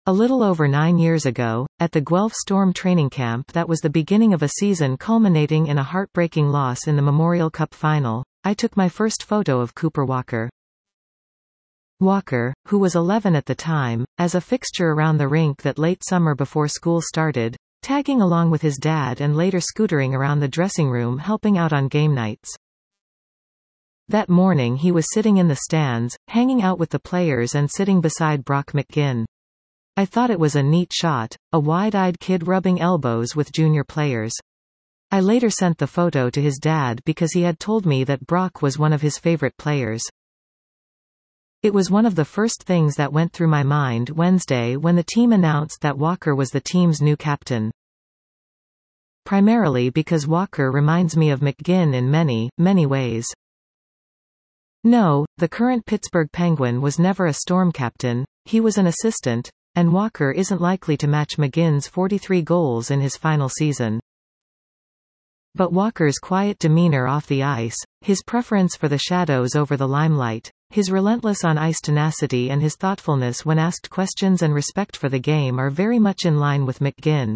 A little over 9 years ago, at the Guelph Storm training camp that was the beginning of a season culminating in a heartbreaking loss in the Memorial Cup final, I took my first photo of Cooper Walker. Walker, who was 11 at the time, as a fixture around the rink that late summer before school started, tagging along with his dad and later scootering around the dressing room helping out on game nights. That morning he was sitting in the stands, hanging out with the players and sitting beside Brock McGinn. I thought it was a neat shot, a wide-eyed kid rubbing elbows with junior players. I later sent the photo to his dad because he had told me that Brock was one of his favorite players. It was one of the first things that went through my mind Wednesday when the team announced that Walker was the team's new captain. Primarily because Walker reminds me of McGinn in many, many ways. No, the current Pittsburgh Penguin was never a Storm captain, he was an assistant, and Walker isn't likely to match McGinn's 43 goals in his final season. But Walker's quiet demeanor off the ice, his preference for the shadows over the limelight, his relentless on-ice tenacity and his thoughtfulness when asked questions and respect for the game are very much in line with McGinn.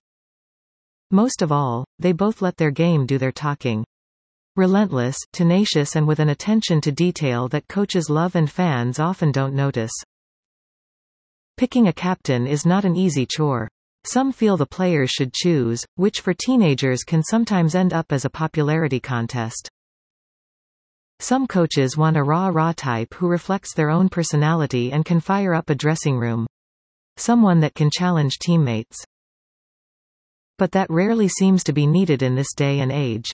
Most of all, they both let their game do their talking. Relentless, tenacious and with an attention to detail that coaches love and fans often don't notice. Picking a captain is not an easy chore. Some feel the players should choose, which for teenagers can sometimes end up as a popularity contest. Some coaches want a raw type who reflects their own personality and can fire up a dressing room. Someone that can challenge teammates. But that rarely seems to be needed in this day and age.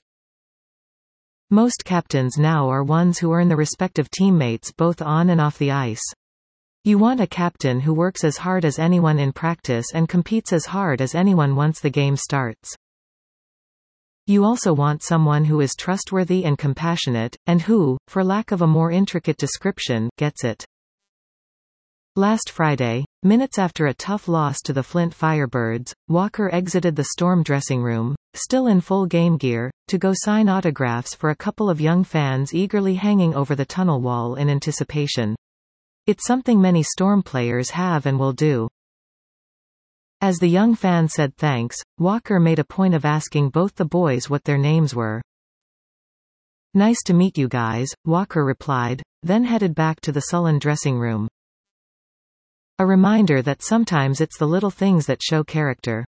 Most captains now are ones who earn the respect of teammates both on and off the ice. You want a captain who works as hard as anyone in practice and competes as hard as anyone once the game starts. You also want someone who is trustworthy and compassionate, and who, for lack of a more intricate description, gets it. Last Friday, minutes after a tough loss to the Flint Firebirds, Walker exited the Storm dressing room, still in full game gear, to go sign autographs for a couple of young fans eagerly hanging over the tunnel wall in anticipation. It's something many Storm players have and will do. As the young fan said thanks, Walker made a point of asking both the boys what their names were. "Nice to meet you guys," Walker replied, then headed back to the sullen dressing room. A reminder that sometimes it's the little things that show character.